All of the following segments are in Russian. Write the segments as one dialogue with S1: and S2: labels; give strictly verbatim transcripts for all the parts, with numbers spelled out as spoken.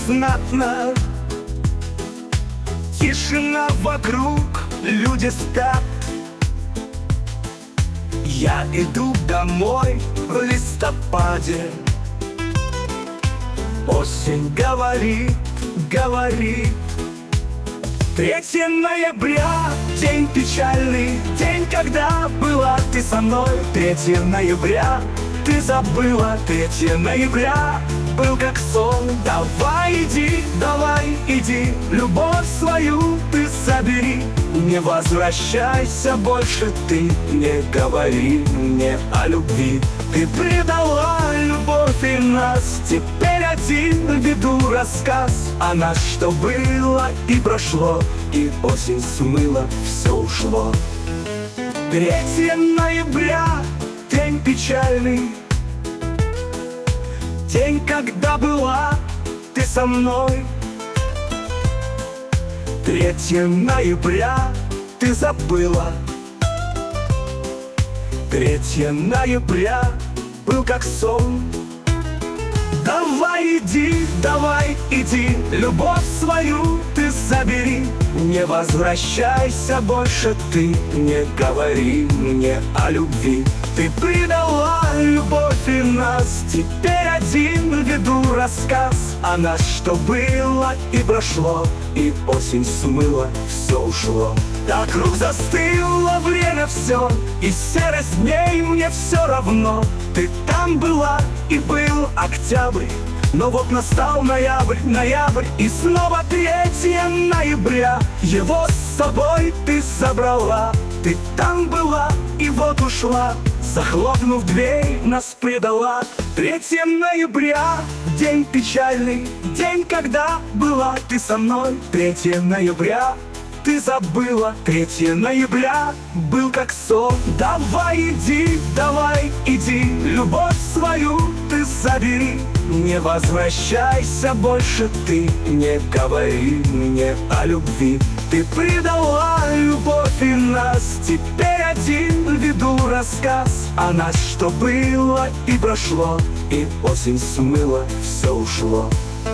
S1: знатно. Тишина вокруг, люди спят. Я иду домой в листопаде. Осень говорит, говорит. Третье ноября, день печальный, день, когда была ты со мной. Третье ноября, ты забыла. Третье ноября, был как сон. Давай иди, давай иди, любовь свою ты собери. Не возвращайся больше, ты не говори мне о любви. Ты предала любовь и нас, теперь один веду рассказ о нас, что было и прошло, и осень смыла, все ушло. Третье ноября, день печальный, день, когда была ты со мной. Третье ноября, ты забыла. Третье ноября, был как сон. Давай иди, давай иди, любовь свою ты забери. Не возвращайся больше, ты не говори мне о любви. Ты предала любовь и нас, теперь один веду рассказ о нас, что было и прошло, и осень смыла, все ушло. Вокруг застыло время все, и серость дней мне все равно. Ты там была, и был октябрь, но вот настал ноябрь, ноябрь, и снова третье ноября. Его с собой ты забрала. Ты там была, и вот ушла, захлопнув дверь, нас предала. Третье ноября, день печальный, день, когда была ты со мной. Третье ноября, ты забыла. Третье ноября, был как сон. Давай иди, давай иди, любовь свою ты забери. Не возвращайся больше, ты не говори мне о любви. Ты предала любовь и нас, теперь один веду рассказ о нас, что было и прошло, и осень смыла, все ушло.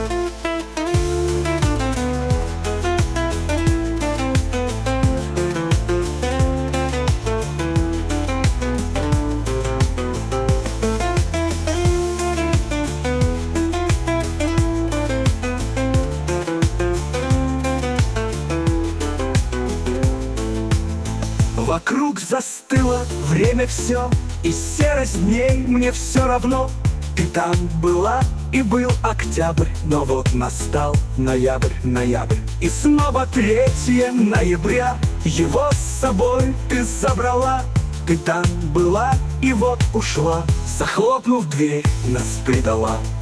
S1: Вокруг застыло время все, и серость дней мне все равно. Ты там была, и был октябрь, но вот настал ноябрь, ноябрь, и снова третье ноября. Его с собой ты забрала. Ты там была, и вот ушла, захлопнув дверь, нас предала.